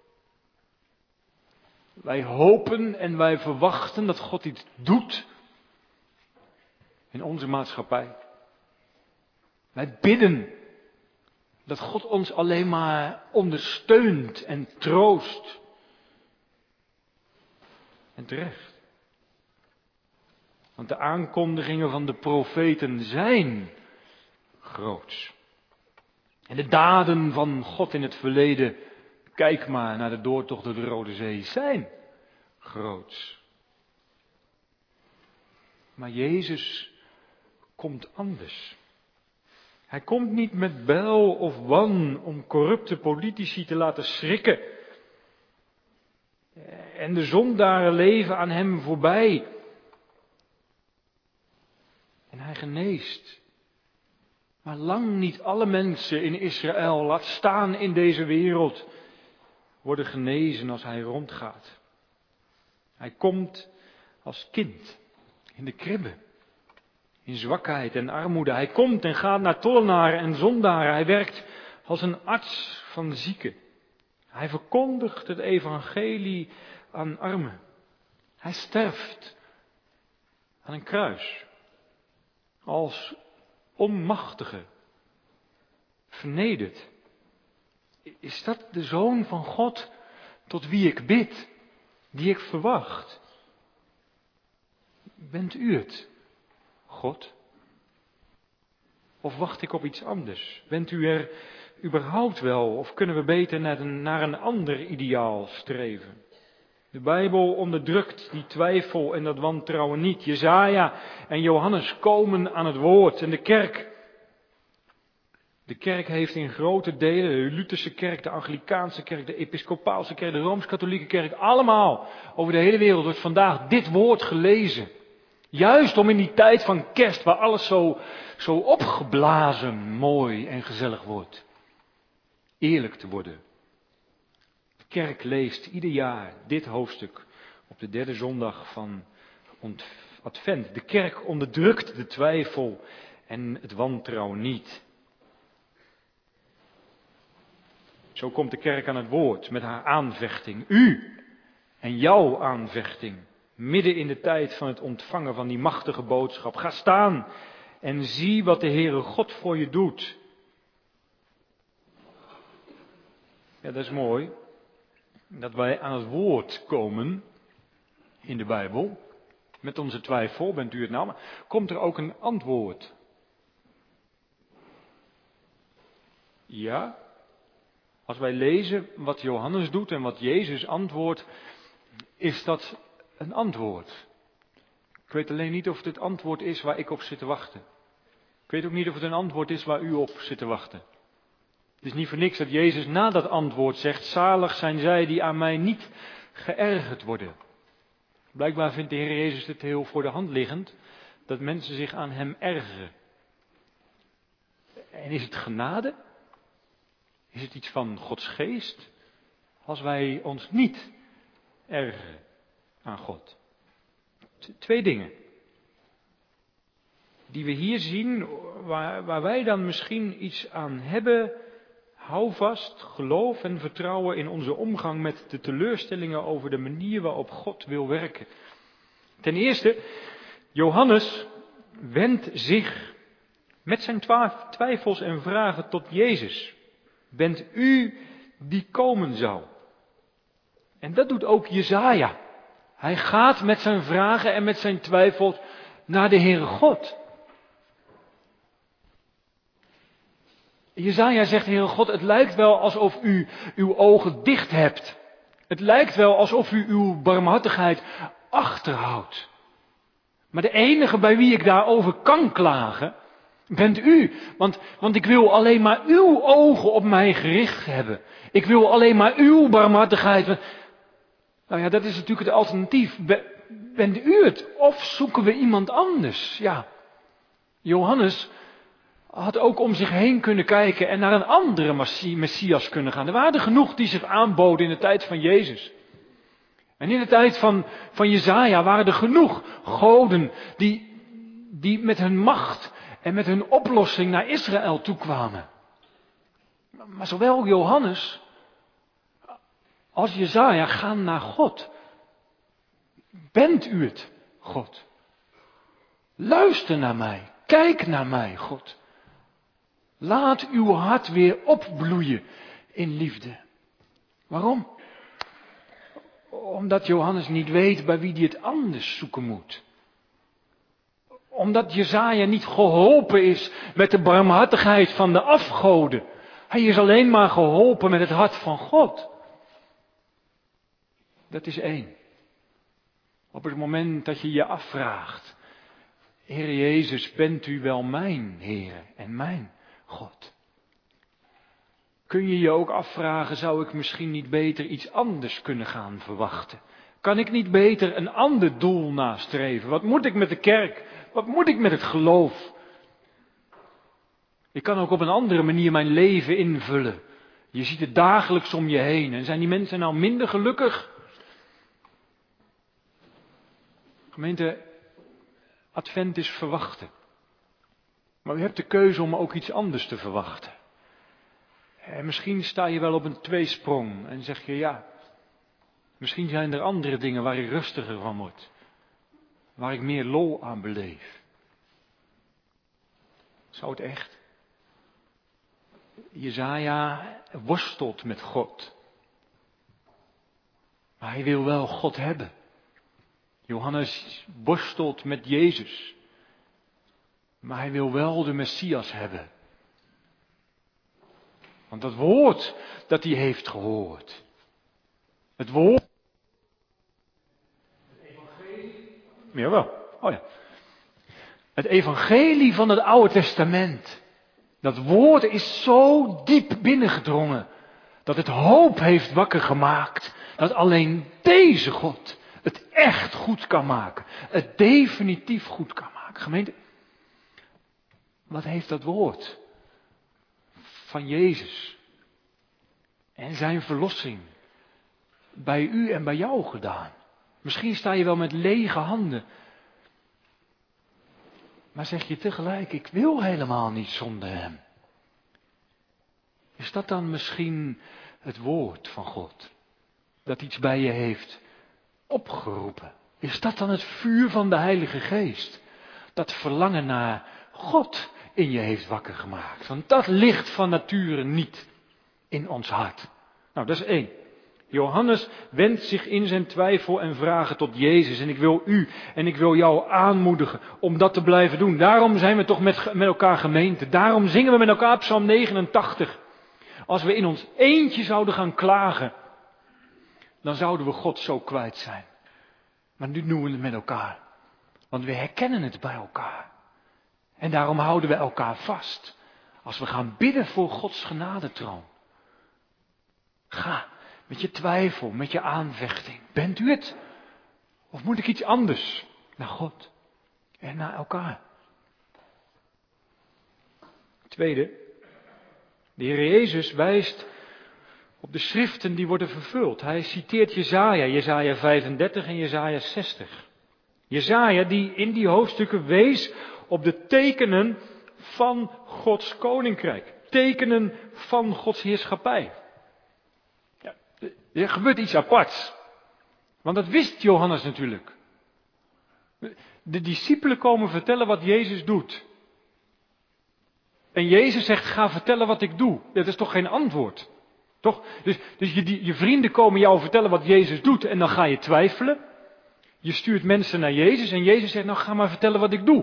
Wij hopen en wij verwachten dat God iets doet in onze maatschappij. Wij bidden dat God ons alleen maar ondersteunt en troost. En terecht. Want de aankondigingen van de profeten zijn groots. En de daden van God in het verleden, kijk maar naar de doortocht door de Rode Zee, zijn groots. Maar Jezus komt anders. Hij komt niet met bijl of wan om corrupte politici te laten schrikken. En de zondaren leven aan hem voorbij. En hij geneest. Maar lang niet alle mensen in Israël, laat staan in deze wereld, worden genezen als hij rondgaat. Hij komt als kind in de kribbe. In zwakheid en armoede. Hij komt en gaat naar tollenaren en zondaren. Hij werkt als een arts van zieken. Hij verkondigt het evangelie aan armen. Hij sterft aan een kruis. Als onmachtige. Vernederd. Is dat de Zoon van God tot wie ik bid? Die ik verwacht? Bent u het? God? Of wacht ik op iets anders? Bent u er überhaupt wel? Of kunnen we beter naar een, naar een ander ideaal streven? De Bijbel onderdrukt die twijfel en dat wantrouwen niet. Jesaja en Johannes komen aan het woord. En de kerk, de kerk heeft in grote delen, de Lutherse kerk, de Anglikaanse kerk, de Episcopaalse kerk, de Rooms-Katholieke kerk, allemaal over de hele wereld wordt vandaag dit woord gelezen. Juist om in die tijd van kerst, waar alles zo, zo opgeblazen, mooi en gezellig wordt, eerlijk te worden. De kerk leest ieder jaar dit hoofdstuk op de derde zondag van Advent. De kerk onderdrukt de twijfel en het wantrouwen niet. Zo komt de kerk aan het woord met haar aanvechting. U en jouw aanvechting. Midden in de tijd van het ontvangen van die machtige boodschap. Ga staan en zie wat de Heere God voor je doet. Ja, dat is mooi. Dat wij aan het woord komen. in de Bijbel, met onze twijfel, bent u het nou, maar komt er ook een antwoord. Ja, als wij lezen wat Johannes doet en wat Jezus antwoordt, is dat een antwoord. Ik weet alleen niet of het het antwoord is waar ik op zit te wachten. Ik weet ook niet of het een antwoord is waar u op zit te wachten. Het is niet voor niks dat Jezus na dat antwoord zegt, zalig zijn zij die aan mij niet geërgerd worden. Blijkbaar vindt de Heer Jezus het heel voor de hand liggend dat mensen zich aan hem ergeren. En is het genade? Is het iets van Gods geest? Als wij ons niet ergeren aan God. Twee dingen. Die we hier zien, waar, waar wij dan misschien iets aan hebben. Hou vast, geloof en vertrouwen in onze omgang met de teleurstellingen over de manier waarop God wil werken. Ten eerste, Johannes wendt zich met zijn twijfels en vragen tot Jezus. Bent u die komen zou? En dat doet ook Jesaja. Hij gaat met zijn vragen en met zijn twijfels naar de Heere God. Jesaja zegt, Heere God, het lijkt wel alsof u uw ogen dicht hebt. Het lijkt wel alsof u uw barmhartigheid achterhoudt. Maar de enige bij wie ik daarover kan klagen, bent u. Want, want ik wil alleen maar uw ogen op mij gericht hebben. Ik wil alleen maar uw barmhartigheid. Nou ja, dat is natuurlijk het alternatief. Bent u het? Of zoeken we iemand anders? Ja, Johannes had ook om zich heen kunnen kijken en naar een andere Messias kunnen gaan. Er waren er genoeg die zich aanboden in de tijd van Jezus. En in de tijd van, van Jesaja waren er genoeg goden die, die met hun macht en met hun oplossing naar Israël toekwamen. Maar zowel Johannes als Jesaja gaan naar God. Bent u het, God? Luister naar mij. Kijk naar mij, God. Laat uw hart weer opbloeien in liefde. Waarom? Omdat Johannes niet weet bij wie hij het anders zoeken moet. Omdat Jesaja niet geholpen is met de barmhartigheid van de afgoden. Hij is alleen maar geholpen met het hart van God. Dat is één. Op het moment dat je je afvraagt, Heer Jezus, bent u wel mijn Heer en mijn God? Kun je je ook afvragen, zou ik misschien niet beter iets anders kunnen gaan verwachten? Kan ik niet beter een ander doel nastreven? Wat moet ik met de kerk? Wat moet ik met het geloof? Ik kan ook op een andere manier mijn leven invullen. Je ziet het dagelijks om je heen. En zijn die mensen nou minder gelukkig? Gemeente, Advent is verwachten. Maar u hebt de keuze om ook iets anders te verwachten. En misschien sta je wel op een tweesprong en zeg je ja. Misschien zijn er andere dingen waar ik rustiger van word. Waar ik meer lol aan beleef. Zou het echt? Jesaja worstelt met God. Maar hij wil wel God hebben. Johannes worstelt met Jezus. Maar hij wil wel de Messias hebben. Want dat woord dat hij heeft gehoord. Het woord. Het evangelie. Jawel. Oh ja. Het evangelie van het Oude Testament. Dat woord is zo diep binnengedrongen. Dat het hoop heeft wakker gemaakt. Dat alleen deze God het echt goed kan maken. Het definitief goed kan maken. Gemeente. Wat heeft dat woord van Jezus en zijn verlossing bij u en bij jou gedaan? Misschien sta je wel met lege handen. Maar zeg je tegelijk, ik wil helemaal niet zonder hem. Is dat dan misschien het woord van God? Dat iets bij je heeft opgeroepen. Is dat dan het vuur van de Heilige Geest? Dat verlangen naar God in je heeft wakker gemaakt. Want dat ligt van nature niet in ons hart. Nou, dat is één. Johannes wendt zich in zijn twijfel en vragen tot Jezus. En ik wil u en ik wil jou aanmoedigen om dat te blijven doen. Daarom zijn we toch met, met elkaar gemeente. Daarom zingen we met elkaar Psalm negenentachtig. Als we in ons eentje zouden gaan klagen, dan zouden we God zo kwijt zijn. Maar nu doen we het met elkaar. Want we herkennen het bij elkaar. En daarom houden we elkaar vast. Als we gaan bidden voor Gods genadetroon. Ga met je twijfel, met je aanvechting. Bent u het? Of moet ik iets anders? Naar God en naar elkaar. Tweede, de Heer Jezus wijst op de schriften die worden vervuld. Hij citeert Jesaja, Jesaja vijfendertig en Jesaja zestig. Jesaja die in die hoofdstukken wees op de tekenen van Gods koninkrijk. Tekenen van Gods heerschappij. Ja, er gebeurt iets aparts. Want dat wist Johannes natuurlijk. De discipelen komen vertellen wat Jezus doet. En Jezus zegt, ga vertellen wat ik doe. Dat is toch geen antwoord? Toch? Dus, dus je, die, je vrienden komen jou vertellen wat Jezus doet en dan ga je twijfelen. Je stuurt mensen naar Jezus en Jezus zegt, nou ga maar vertellen wat ik doe.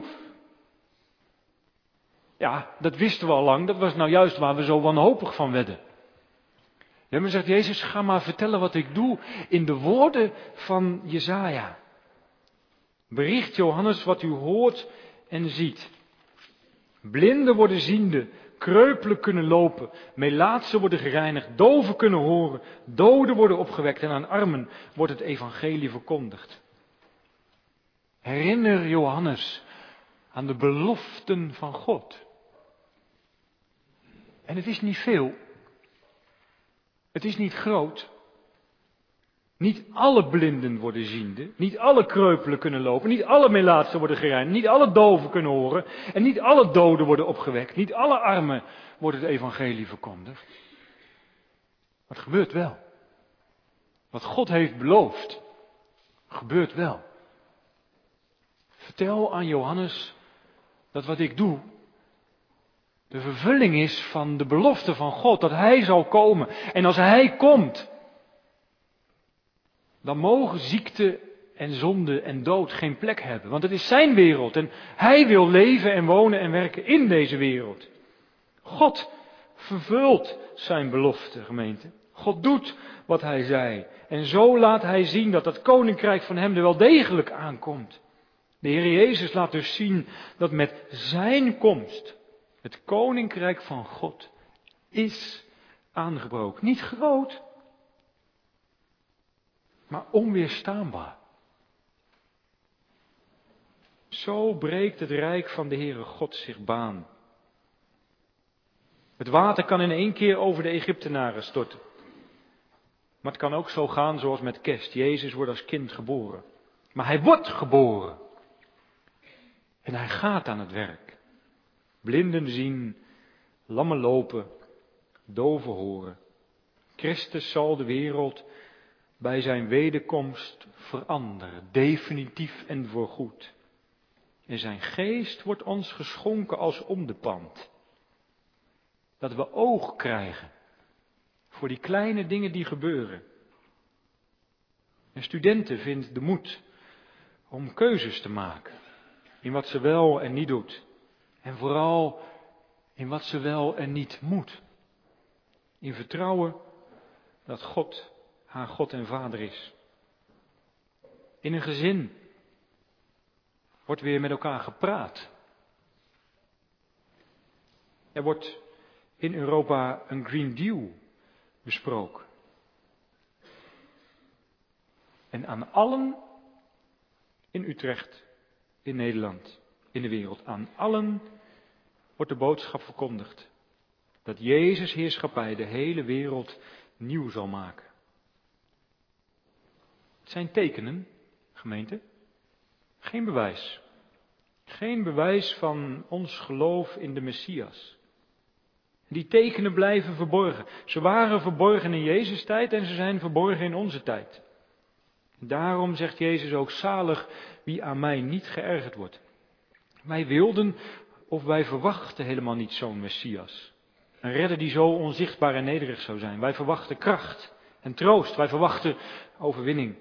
Ja, dat wisten we al lang. Dat was nou juist waar we zo wanhopig van werden. Ja, maar zegt Jezus, ga maar vertellen wat ik doe in de woorden van Jesaja. Bericht Johannes wat u hoort en ziet. Blinden worden ziende, kreupelen kunnen lopen, melaatsen worden gereinigd, doven kunnen horen, doden worden opgewekt en aan armen wordt het evangelie verkondigd. Herinner Johannes aan de beloften van God. En het is niet veel. Het is niet groot. Niet alle blinden worden ziende. Niet alle kreupelen kunnen lopen. Niet alle melaatsen worden gereinigd. Niet alle doven kunnen horen. En niet alle doden worden opgewekt. Niet alle armen wordt het evangelie verkondigd. Maar het gebeurt wel. Wat God heeft beloofd, gebeurt wel. Vertel aan Johannes dat wat ik doe de vervulling is van de belofte van God, dat Hij zal komen. En als Hij komt, dan mogen ziekte en zonde en dood geen plek hebben. Want het is zijn wereld en Hij wil leven en wonen en werken in deze wereld. God vervult zijn belofte, gemeente. God doet wat Hij zei. En zo laat Hij zien dat het koninkrijk van Hem er wel degelijk aankomt. De Heer Jezus laat dus zien dat met zijn komst het koninkrijk van God is aangebroken. Niet groot, maar onweerstaanbaar. Zo breekt het rijk van de Heere God zich baan. Het water kan in één keer over de Egyptenaren storten. Maar het kan ook zo gaan zoals met kerst. Jezus wordt als kind geboren. Maar hij wordt geboren. En hij gaat aan het werk. Blinden zien, lammen lopen, doven horen. Christus zal de wereld bij zijn wederkomst veranderen, definitief en voorgoed. En zijn geest wordt ons geschonken als onderpand. Dat we oog krijgen voor die kleine dingen die gebeuren. Een studenten vindt de moed om keuzes te maken in wat ze wel en niet doet. En vooral in wat ze wel en niet moet. In vertrouwen dat God haar God en Vader is. In een gezin wordt weer met elkaar gepraat. Er wordt in Europa een Green Deal besproken. En aan allen in Utrecht, in Nederland, in de wereld, aan allen wordt de boodschap verkondigd. Dat Jezus' heerschappij de hele wereld nieuw zal maken. Het zijn tekenen, gemeente. Geen bewijs. Geen bewijs van ons geloof in de Messias. Die tekenen blijven verborgen. Ze waren verborgen in Jezus' tijd en ze zijn verborgen in onze tijd. Daarom zegt Jezus ook, zalig wie aan mij niet geërgerd wordt. Wij wilden of wij verwachten helemaal niet zo'n Messias. Een redder die zo onzichtbaar en nederig zou zijn. Wij verwachten kracht En troost, wij verwachten overwinning.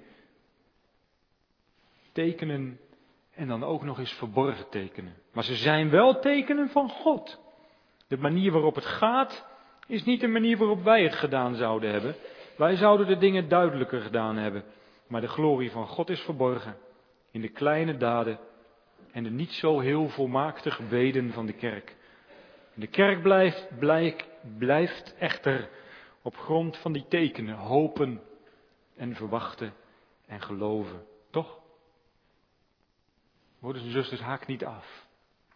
Tekenen en dan ook nog eens verborgen tekenen. Maar ze zijn wel tekenen van God. De manier waarop het gaat is niet de manier waarop wij het gedaan zouden hebben. Wij zouden de dingen duidelijker gedaan hebben. Maar de glorie van God is verborgen in de kleine daden en de niet zo heel volmaakte gebeden van de kerk. De kerk blijft, blijkt, blijft echter op grond van die tekenen hopen en verwachten en geloven. Toch? Broeders en zusters, haak niet af.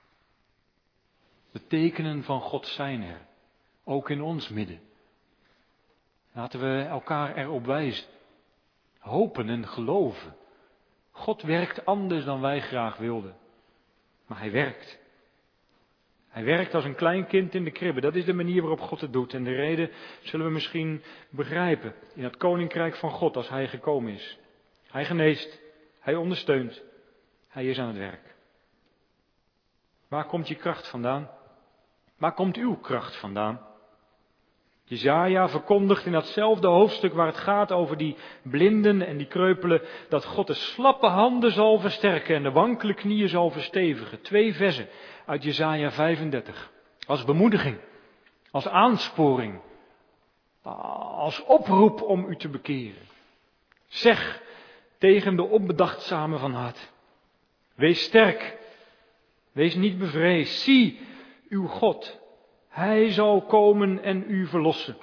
De tekenen van God zijn er, ook in ons midden. Laten we elkaar erop wijzen. Hopen en geloven. God werkt anders dan wij graag wilden. Maar hij werkt. Hij werkt als een klein kind in de kribbe. Dat is de manier waarop God het doet. En de reden zullen we misschien begrijpen in het koninkrijk van God als hij gekomen is. Hij geneest. Hij ondersteunt. Hij is aan het werk. Waar komt je kracht vandaan? Waar komt uw kracht vandaan? Jesaja verkondigt in datzelfde hoofdstuk waar het gaat over die blinden en die kreupelen, dat God de slappe handen zal versterken en de wankele knieën zal verstevigen. Twee versen uit Jesaja vijfendertig. Als bemoediging, als aansporing, als oproep om u te bekeren. Zeg tegen de onbedachtzame van hart, wees sterk, wees niet bevreesd, zie uw God. Hij zal komen en u verlossen.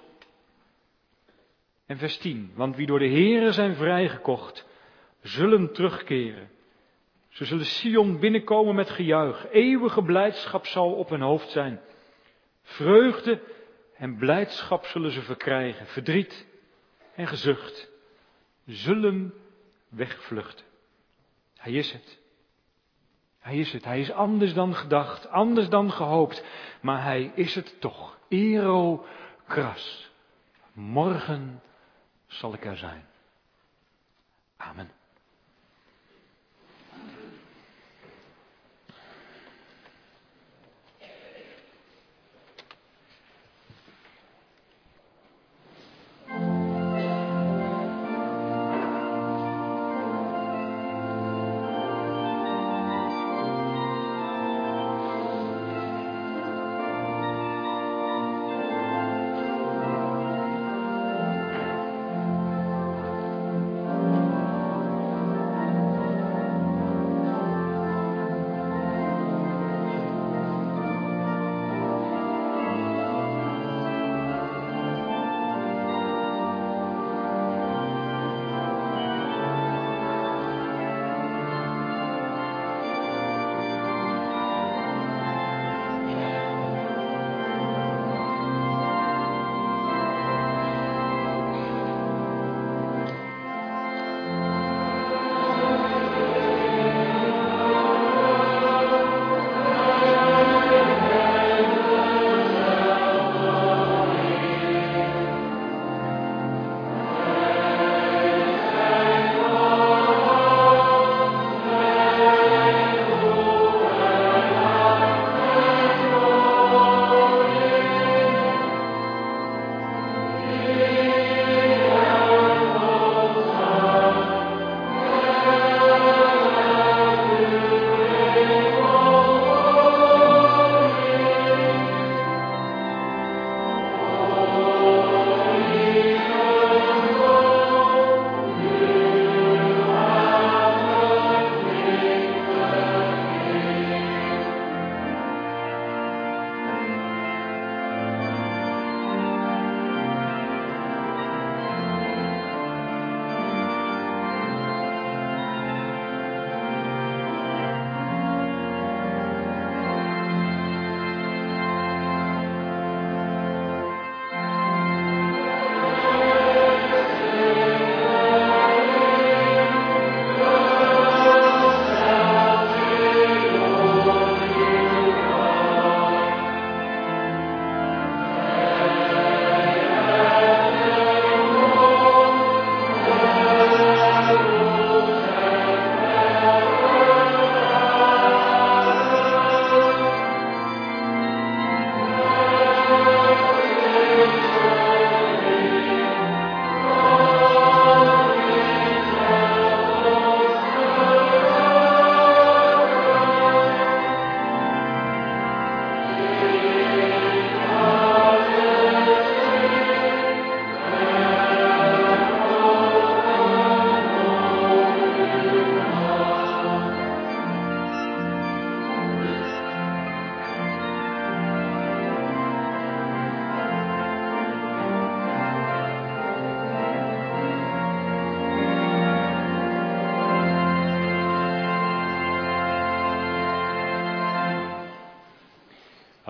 En vers tien. Want wie door de Heere zijn vrijgekocht, zullen terugkeren. Ze zullen Sion binnenkomen met gejuich. Eeuwige blijdschap zal op hun hoofd zijn. Vreugde en blijdschap zullen ze verkrijgen. Verdriet en gezucht zullen wegvluchten. Hij is het. Hij is het. Hij is anders dan gedacht, anders dan gehoopt. Maar hij is het toch. Ero kras. Morgen zal ik er zijn. Amen.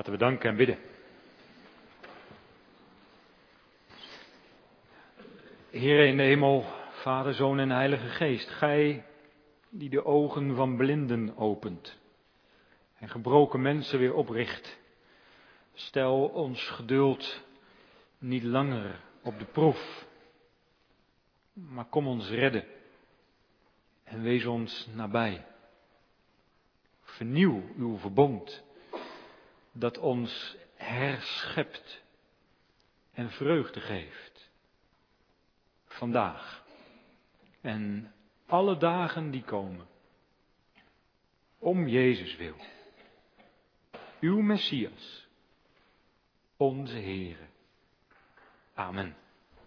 Laten we danken en bidden. Heere in de hemel, Vader, Zoon en Heilige Geest, Gij die de ogen van blinden opent en gebroken mensen weer opricht, stel ons geduld niet langer op de proef, maar kom ons redden en wees ons nabij. Vernieuw uw verbond, dat ons herschept en vreugde geeft. Vandaag en alle dagen die komen. Om Jezus wil. Uw Messias, onze Heere. Amen.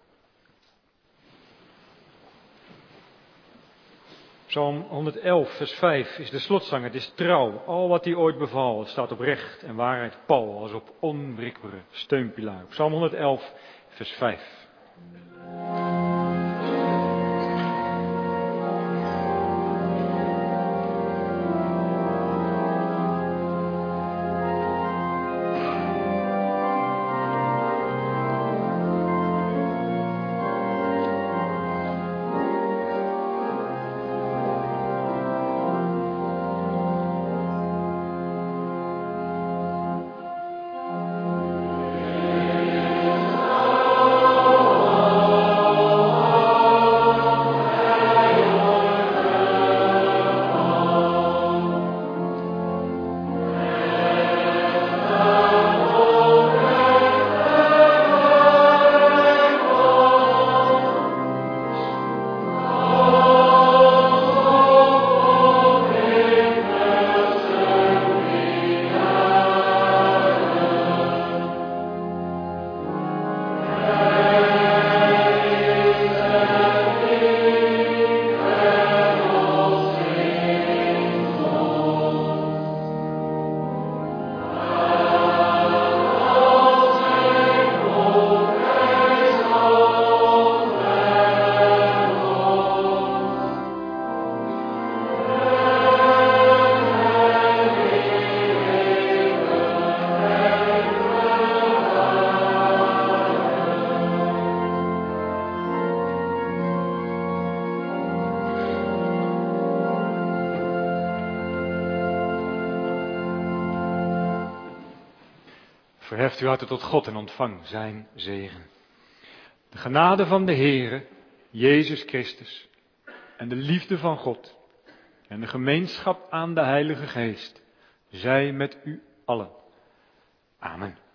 Psalm honderdelf, vers vijf is de slotzang. Het is trouw. Al wat hij ooit beval, het staat op recht en waarheid pal, als op onwrikbare steunpilaar. Psalm honderdelf, vers vijf. Verheft uw harten tot God en ontvang zijn zegen. De genade van de Heere, Jezus Christus, en de liefde van God, en de gemeenschap aan de Heilige Geest, zij met u allen. Amen.